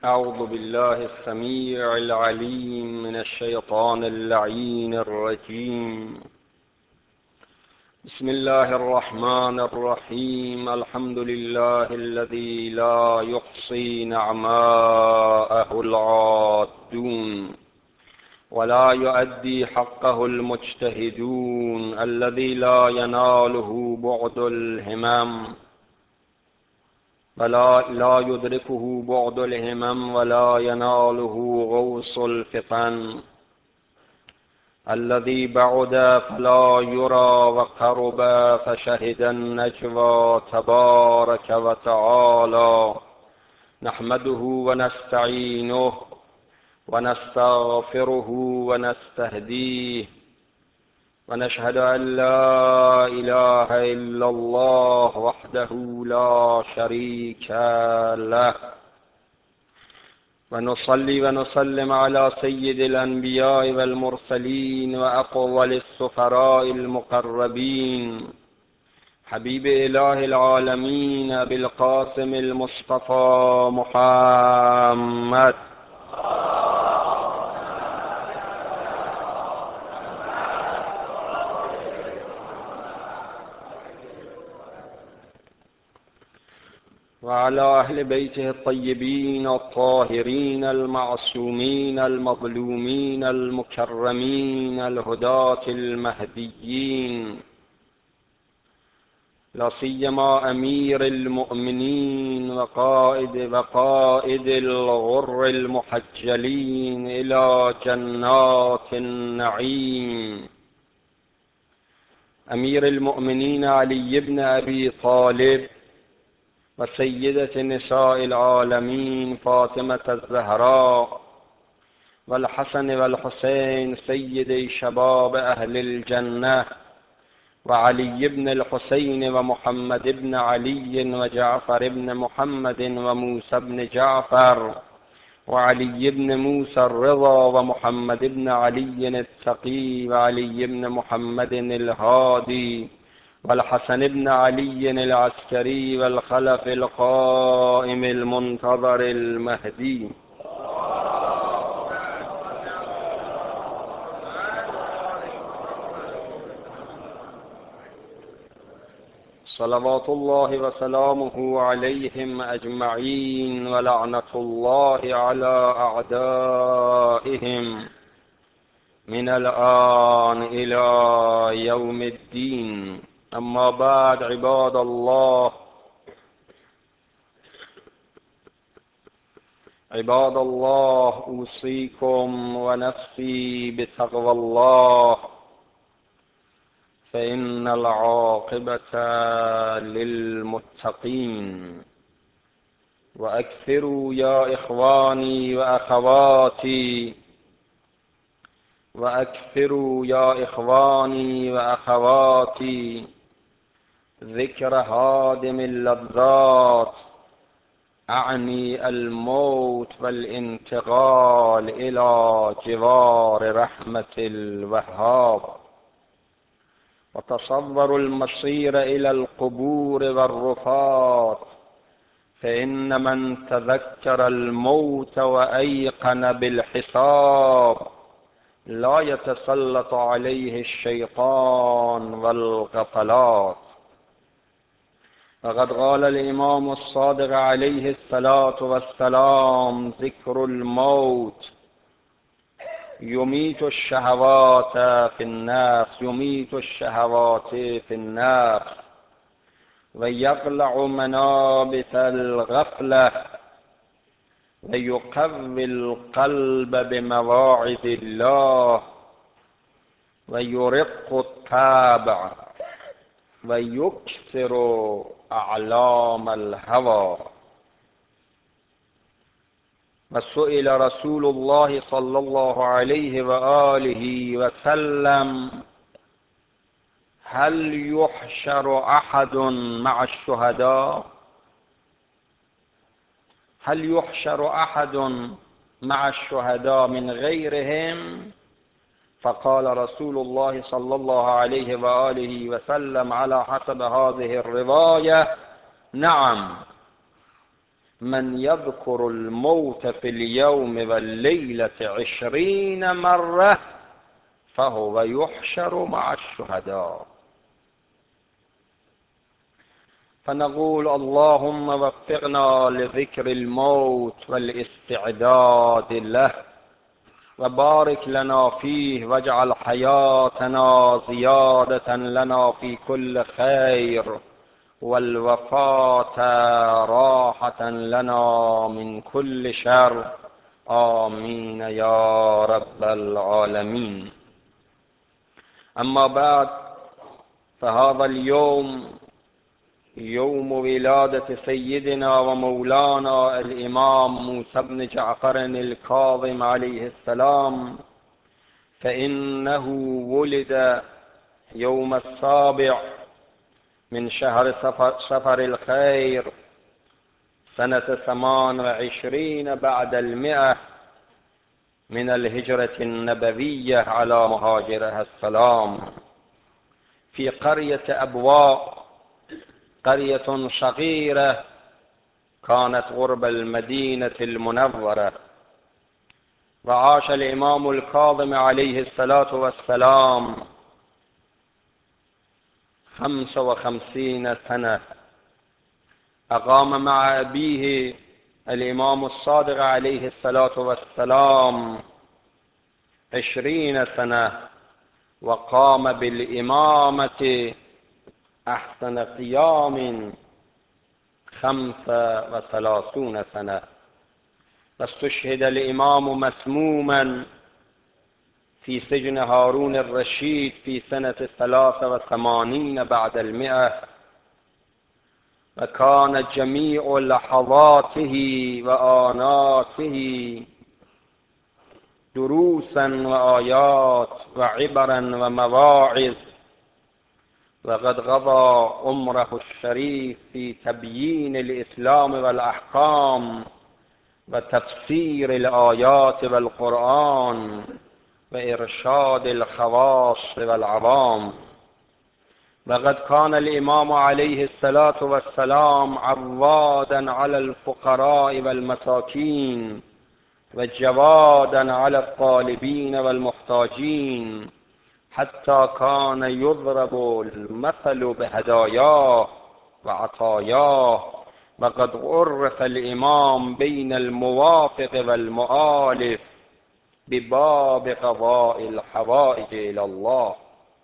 أعوذ بالله السميع العليم من الشيطان اللعين الرجيم. بسم الله الرحمن الرحيم. الحمد لله الذي لا يحصي نعماءه العادون ولا يؤدي حقه المجتهدون، الذي لا يناله بعد الهمم لا يدركه بعد الهمم ولا يناله غوص الفطن، الذي بعد فلا يرى وقرب فشهد النجوى تبارك وتعالى. نحمده ونستعينه ونستغفره ونستهديه، ونشهد أن لا إله إلا الله وحده لا شريك له، ونصلي ونسلم على سيد الأنبياء والمرسلين وأفضل السفراء المقربين، حبيب إله العالمين أبي القاسم المصطفى محمد وعلى أهل بيته الطيبين الطاهرين المعصومين المظلومين المكرمين الهداة المهديين، لا سيما أمير المؤمنين وقائد الغر المحجلين إلى جنات النعيم، أمير المؤمنين علي بن أبي طالب، وسيدة نساء العالمين فاطمة الزهراء، والحسن والحسين سيدي شباب أهل الجنة، وعلي بن الحسين ومحمد بن علي وجعفر بن محمد وموسى بن جعفر وعلي بن موسى الرضا ومحمد بن علي التقي وعلي بن محمد الهادي والحسن بن علي العسكري والخلف القائم المنتظر المهدي. صلوات الله وسلامه عليهم أجمعين، ولعنة الله على أعدائهم من الآن إلى يوم الدين. أما بعد، عباد الله أوصيكم ونفسي بتقوى الله، فإن العاقبة للمتقين. وأكثروا يا إخواني وأخواتي ذكر هادم اللذات، أعني الموت والانتقال إلى جوار رحمة الوهاب. وتصوروا المصير إلى القبور والرفات، فإن من تذكر الموت وأيقن بالحساب لا يتسلط عليه الشيطان والغفلات. وقد قال الإمام الصادق عليه الصلاة والسلام: ذكر الموت يميت الشهوات في النفس ويقلع منابت الغفلة ويقوي القلب بمواعظ الله ويرق الطبع ويكسر أعلام الهوى. وسئل رسول الله صلى الله عليه وآله وسلم: هل يحشر أحد مع الشهداء؟ هل يحشر أحد مع الشهداء من غيرهم؟ فقال رسول الله صلى الله عليه وآله وسلم على حسب هذه الرواية: نعم، من يذكر الموت في اليوم والليلة 20 مرة فهو يحشر مع الشهداء. فنقول اللهم وفقنا لذكر الموت والاستعداد له، وبارك لنا فيه، واجعل حياتنا زيادة لنا في كل خير، والوفاة راحة لنا من كل شر. آمين يا رب العالمين. أما بعد، فهذا اليوم يوم ولادة سيدنا ومولانا الإمام موسى بن جعفر الكاظم عليه السلام، فإنه ولد يوم 7 من شهر صفر الخير سنة 28 بعد 100 من الهجرة النبوية على مهاجرها السلام، في قرية أبواء، قرية صغيرة كانت قرب المدينة المنورة. وعاش الإمام الكاظم عليه الصلاة والسلام 55 سنة. أقام مع أبيه الإمام الصادق عليه الصلاة والسلام 20 سنة، وقام بالإمامة أحسن قيام 35 سنة. واستشهد الإمام مسموما في سجن هارون الرشيد في سنة 83 بعد 100. وكانت جميع لحظاته وآناته دروسا وآيات وعبرا ومواعظ. وقد قضى عمره الشريف في تبيين الإسلام والأحكام وتفسير الآيات والقرآن وإرشاد الخواص والعوام. وقد كان الإمام عليه الصلاة والسلام عوادا على الفقراء والمساكين، وجوادا على الطالبين والمحتاجين، حتى كان يضرب المثل بهداياه وعطاياه. وقد عرف الإمام بين الموافق والمؤالف بباب قضاء الحوائج إلى الله.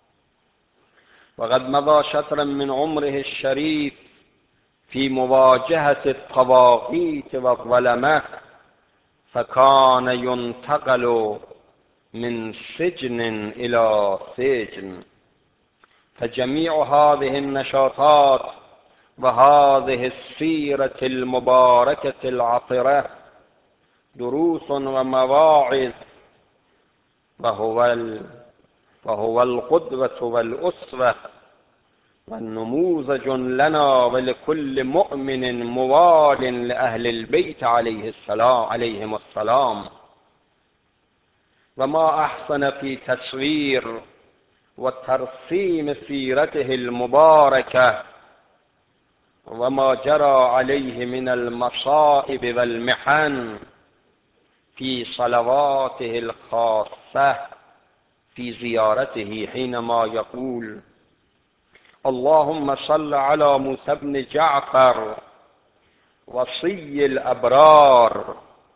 وقد مضى شطرا من عمره الشريف في مواجهة الطواغيت والظلمة، فكان ينتقل من سجن إلى سجن. فجميع هذه النشاطات وهذه السيرة المباركة العطرة دروس ومواعظ، وهو القدوة والأسوة والنموذج لنا ولكل مؤمن موال لأهل البيت عليهم السلام. وما أحسن في تصوير وترسيم سيرته المباركة وما جرى عليه من المصائب والمحن في صلواته الخاصة في زيارته، حينما يقول: اللهم صل على موسى بن جعفر وصي الأبرار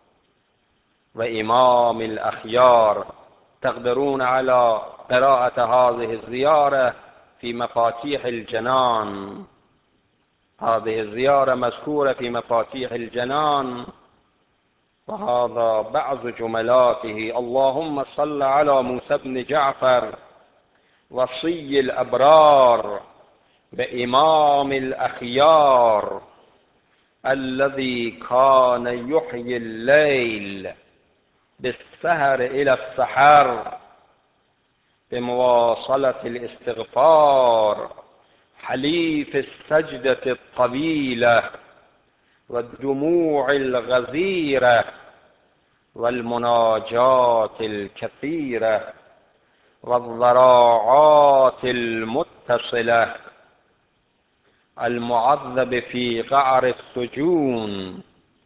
وإمام الأخيار. تقدرون على قراءة هذه الزيارة في مفاتيح الجنان. هذه الزيارة مذكورة في مفاتيح الجنان، وهذا بعض جملاته: اللهم صل على موسى بن جعفر وصي الأبرار بإمام الأخيار الذي كان يحيي الليل بالسهر إلى السحر بمواصلة الاستغفار، حليف السجدة الطويلة والدموع الغزيرة والمناجاة الكثيرة والضراعات المتصلة، المعذب في قعر السجون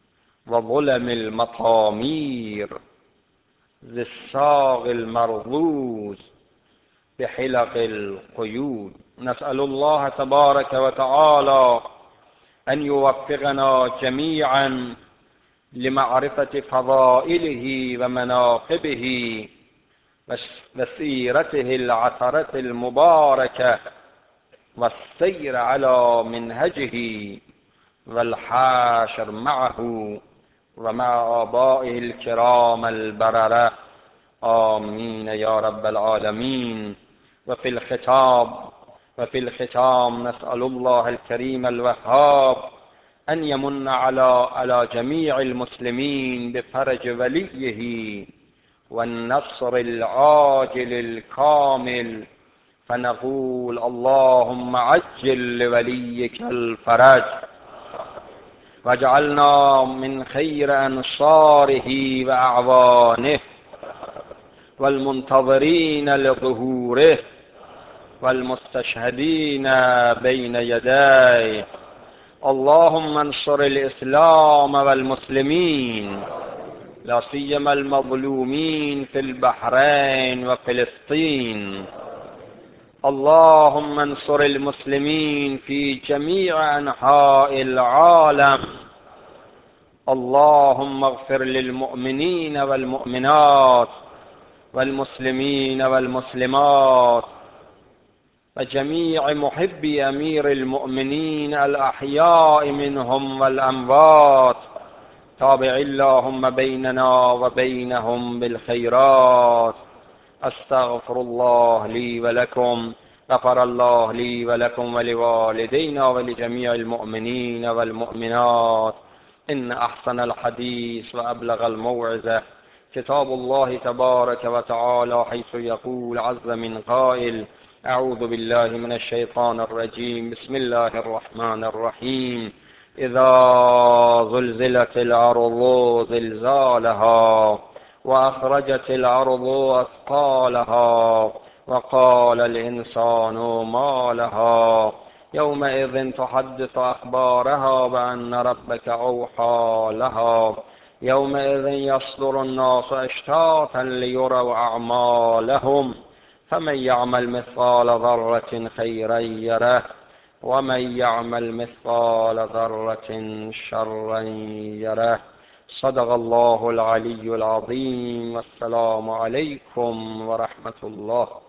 وظلم المطامير ذي الصاغ المرضوز بحلق القيود. نسأل الله تبارك وتعالى أن يوفقنا جميعا لمعرفة فضائله ومناقبه وسيرته العطرة المباركة والسير على منهجه والحاشر معه ومع آبائه الكرام البررة، آمين يا رب العالمين. وفي الختام نسأل الله الكريم الوهاب أن يمن على جميع المسلمين بفرج وليه والنصر العاجل الكامل، فنقول اللهم عجل لوليك الفرج، واجعلنا من خير أنصاره وأعوانه والمنتظرين لظهوره والمستشهدين بين يديه. اللهم انصر الإسلام والمسلمين، لا سيما المظلومين في البحرين وفلسطين. اللهم انصر المسلمين في جميع أنحاء العالم. اللهم اغفر للمؤمنين والمؤمنات والمسلمين والمسلمات وجميع محبي أمير المؤمنين الأحياء منهم والأموات. تابع اللهم بيننا وبينهم بالخيرات. أستغفر الله لي ولكم. غفر الله لي ولكم ولوالدينا ولجميع المؤمنين والمؤمنات. إن أحسن الحديث وأبلغ الموعظة كتاب الله تبارك وتعالى، حيث يقول عز من قائل: أعوذ بالله من الشيطان الرجيم. بسم الله الرحمن الرحيم. إذا زلزلت الأرض زلزالها وأخرجت الأرض أثقالها وقال الإنسان ما لها يومئذ تحدث أخبارها بأن ربك أوحى لها يومئذ يصدر الناس أشتاتا ليروا أعمالهم فمن يعمل مثقال ذرة خيرا يره ومن يعمل مثقال ذرة شرا يره. صدق الله العلي العظيم. والسلام عليكم ورحمة الله.